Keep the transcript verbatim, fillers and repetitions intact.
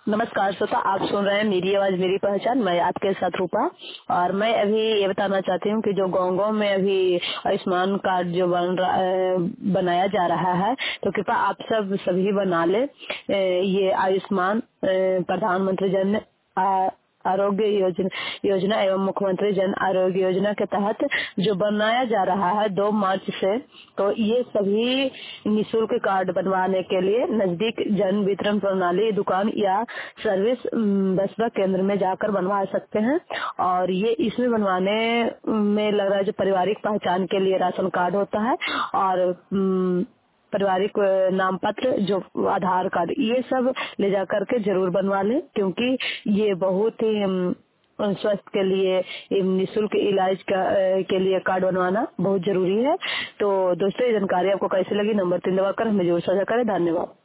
नमस्कार श्रोता, आप सुन रहे हैं मेरी आवाज मेरी पहचान। मैं आपके साथ रूपा। और मैं अभी ये बताना चाहती हूँ कि जो गाँव गाँव में अभी आयुष्मान कार्ड जो बन रहा अ, बनाया जा रहा है, तो कृपया आप सब सभी बना ले। अ, ये आयुष्मान अ, प्रधानमंत्री जन आ, आरोग्य योजना योजना एवं मुख्यमंत्री जन आरोग्य योजना के तहत जो बनाया जा रहा है दो मार्च से, तो ये सभी निशुल्क कार्ड बनवाने के लिए नजदीक जन वितरण प्रणाली दुकान या सर्विस अम, बसपा केंद्र में जाकर बनवा सकते हैं। और ये इसमें बनवाने में लग रहा है जो पारिवारिक पहचान के लिए राशन कार्ड होता है और अम, पारिवारिक अ, नाम पत्र, जो आधार कार्ड, ये सब ले जा करके जरूर बनवा लें, क्योंकि ये बहुत ही अम, स्वास्थ्य के लिए एवं निःशुल्क इलाज का अ, के लिए कार्ड बनवाना बहुत जरूरी है। तो दोस्तों, ये जानकारी आपको कैसी लगी, नंबर तीन दबाकर हमें जरूर साझा करें। धन्यवाद।